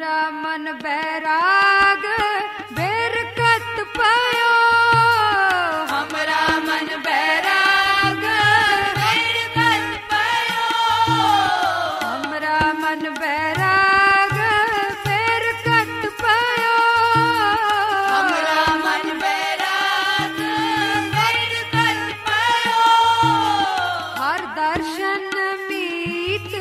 हमरा मन बैराग बेरकत पयो हमरा मन बैराग बेरकत पयो हमरा मन बैराग बेरकत पयो हमरा मन बैराग बेरकत पयो हर दर्शन मीत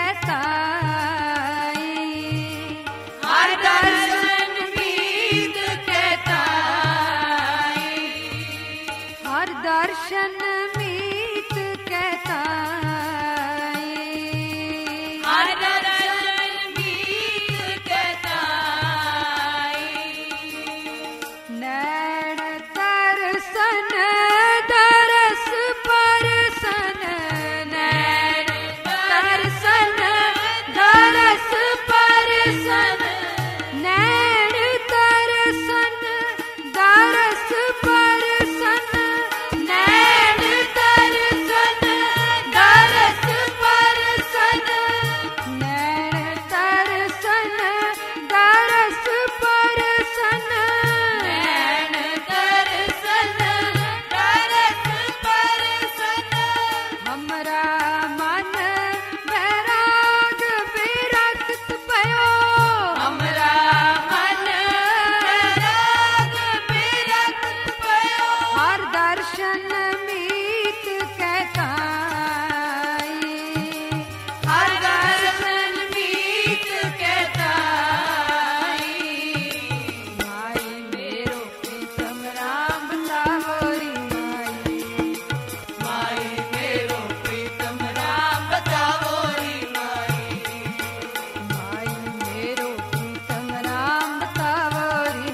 कहताई हर दर्शन मीत कहताई हर दर्शन मीत कहताई हर दर्शन मीत कहताई नैण तरसन दरस परसन नैण तरसन दरस परसन नैण तरसन दरस परसन नैन तरसन दरस परसन नैण तरसन दरस परसन नैन तरसन दरस परसन हमरा मन बैराग बेरकत पयो हमरा मन बैराग बेरकत पयो हर दर्शन मीत कहताई हर दर्शन मीत कहताई माई मेरो प्रीतम राम बतावोरी माई मेरो प्रीतम राम बतावोरी माई माई मेरो प्रीतम राम बतावोरी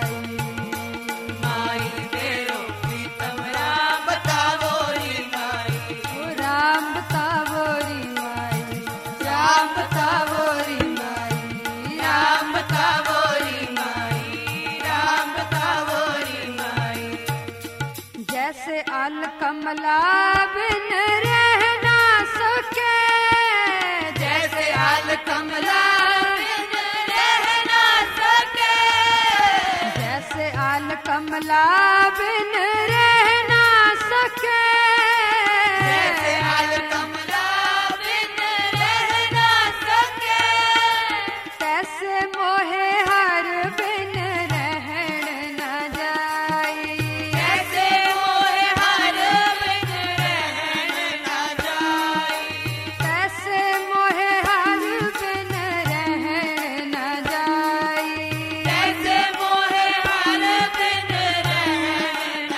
माई मेरो प्रीतम राम बतावोरी माई ओ राम बतावोरी राम बतावोरी माई राम बतावोरी माई राम बतावोरी माई जैसे अल कमला बिन रह ना सके जैसे आल कमला बिन रह ना सके जैसे अल कमला बिन रह ना सके जैसे आल कमला बिन रह ना सके तैसे मोहे हर बिन रहन न जाई जैसे मोहे हर बिन रहन ना जाई तैसे मोहे हर बिन रहन न जाई जैसे मोहे हर बिन रहन ना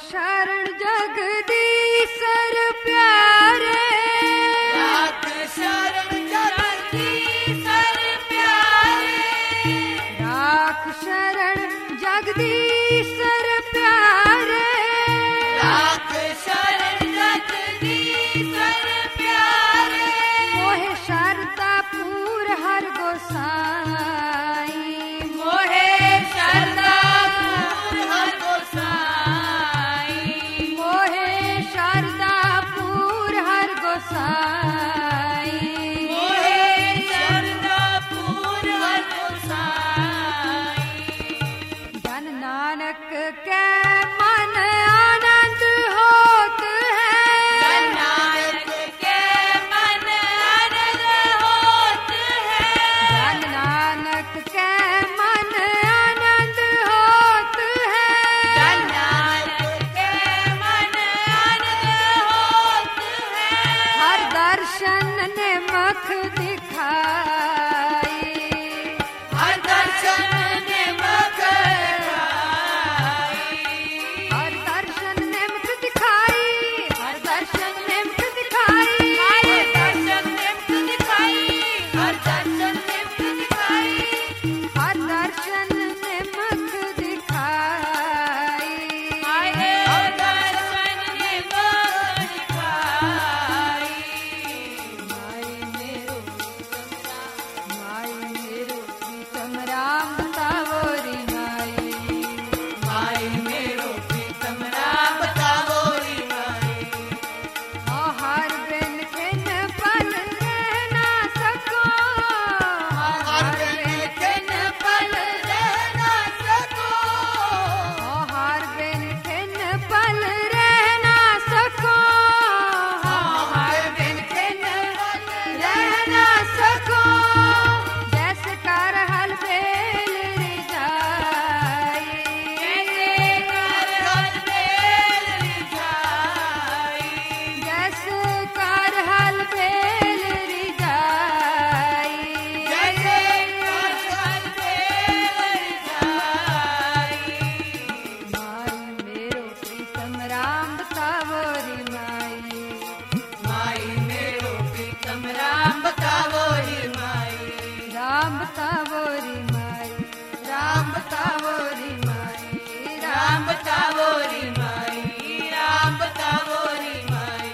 शरण जगदीशर प्यारे, राख शरण जगदीशर प्यारे, राख शरण जगदीशर प्यारे, राख शरण जगदीशर प्यारे, मोहे शारदा पूर हर गोसाई, मोहे शरदा पूर हर गोसाई, मोहे शारदा पूर हर गोसाई, मोहे शरदा पूर हर गोसाई। जन नानक के मन आनंद होत है, जन नानक के मन आनंद होत है, जन नानक के मन आनंद होत है, जन नानक के मन आनंद होत है, हर दर्शन ने मख दिखाई, हर दर्शन ने मुख दिखाई, हर दर्शन ने मुख दिखाई, हर दर्शन ने मुख दिखाई, हर दर्शन ने मुख दिखाई, हर दर्शन ने मुख दिखाई, हर दर्शन ने मुख दिखाई, हर दर्शन ने मुख दिखाई। माई मेरो प्रीतम राम बतावोरी माई, माई मेरो प्रीतम राम बतावोरी माई, हर बिन किन पल रह ना सको, हर बिन किन पल रह ना सको, हर बिन किन पल रह ना सको, हर बिन किन पल रह ना सको, जैसे कर हल बेल रिझाई, जैसे कर हल बेल रिझाई, जैसे कर हल बेल रिझाई, जैसे कर हल बेल रिझाई। माई मेरो प्रीतम राम बतावोरी माई, माई मेरो प्रीतम राम बतावोरी माई, राम बतावोरी माई, राम बतावोरी माई, राम बतावोरी माई, राम बतावोरी माई।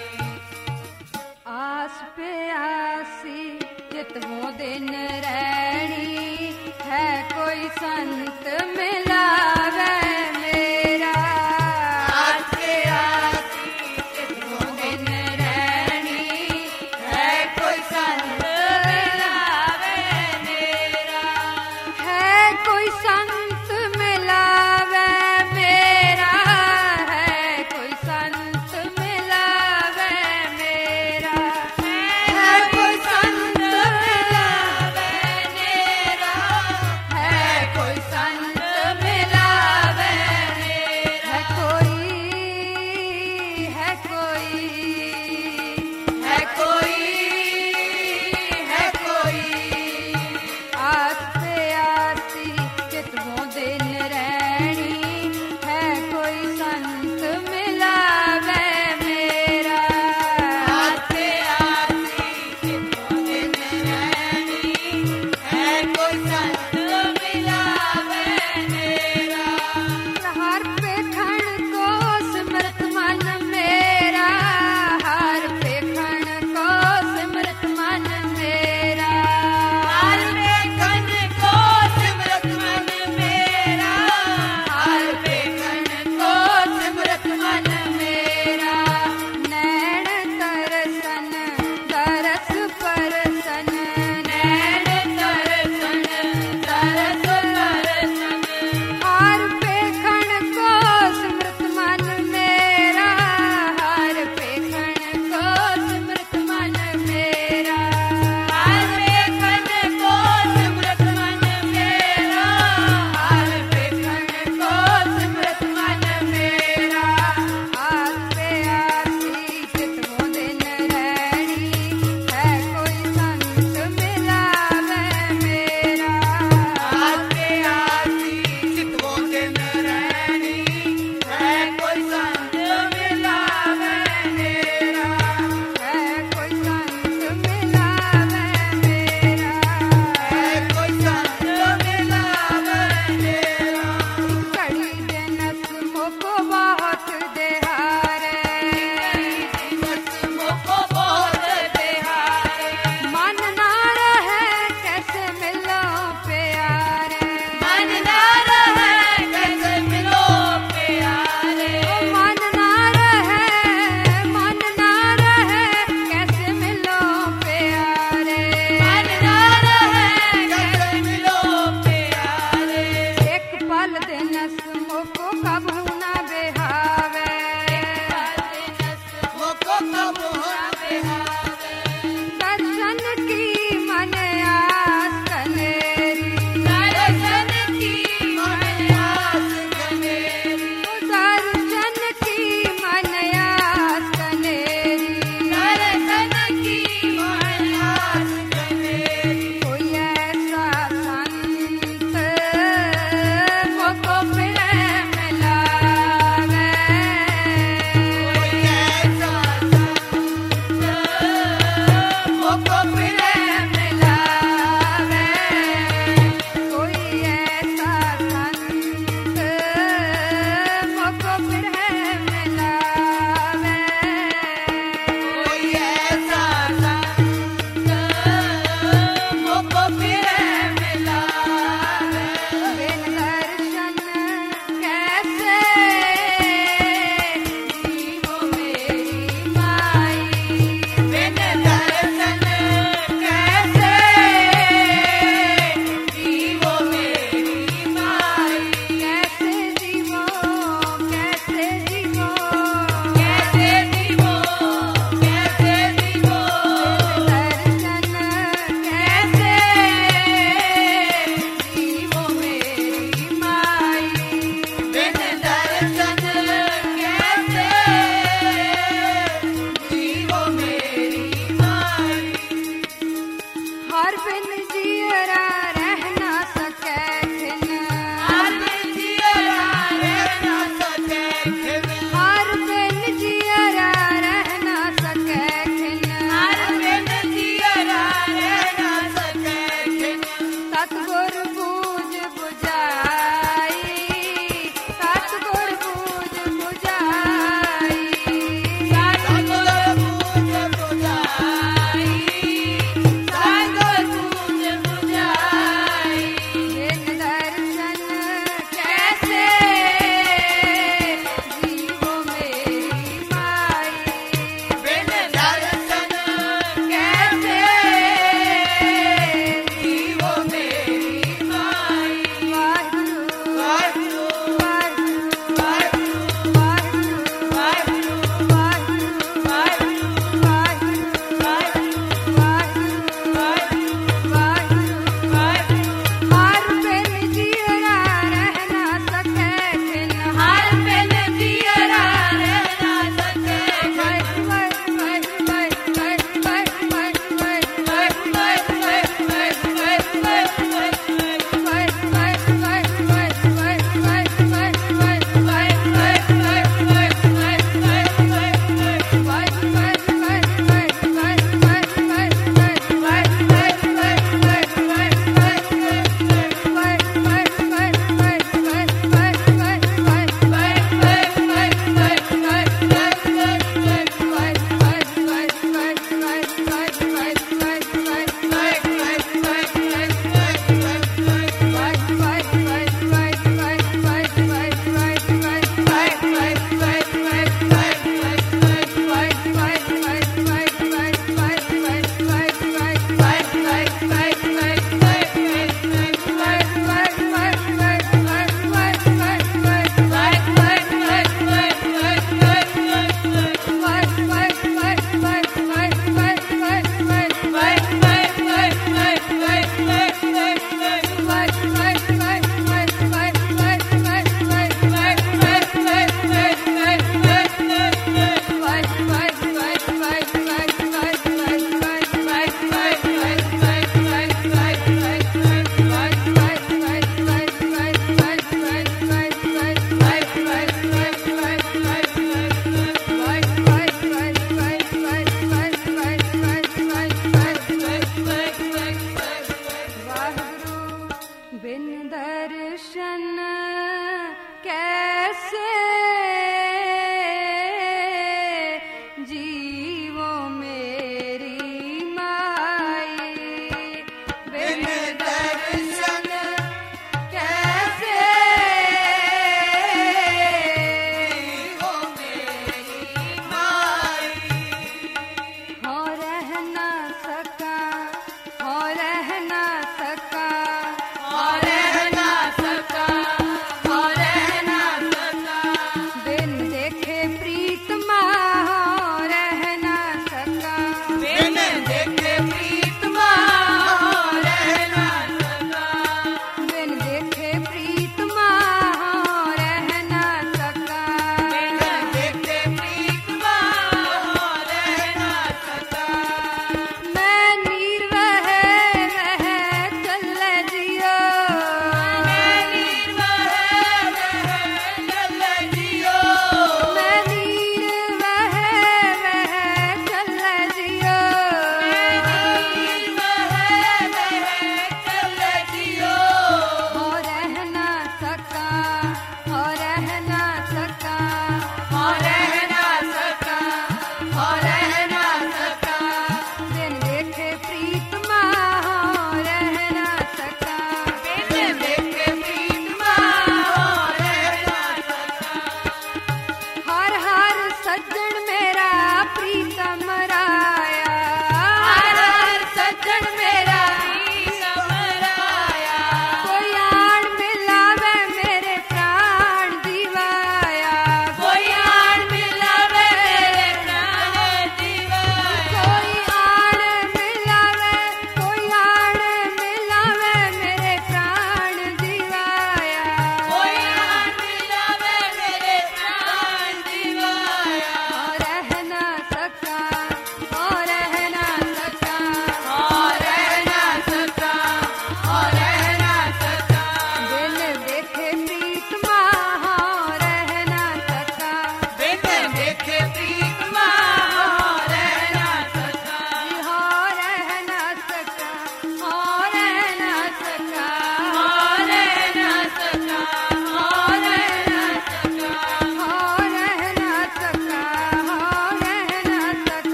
आस पे आसी चित हो दिन रहनी, है कोई संत मिलावे मेरा, आज के आसी कितनों दिन रहनी, है कोई संत मिलावे मेरा, है कोई संत मिलावे मेरा, है कोई संत मिलावे मेरा, है कोई संत मिलावे मेरा, है कोई संत हार बिन जियरा रह ना सकै खिन, हार बिन जियरा रह ना सकै खिन, हार बिन जियरा रह ना सकै खिन, हार बिन जियरा रह ना सकै खिन। सतगुर बूझ बुझाई, सतगुर बूझ बुझाई, सतगुर बूझ बुझाई, सतगुर बूझ बुझाई,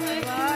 वाह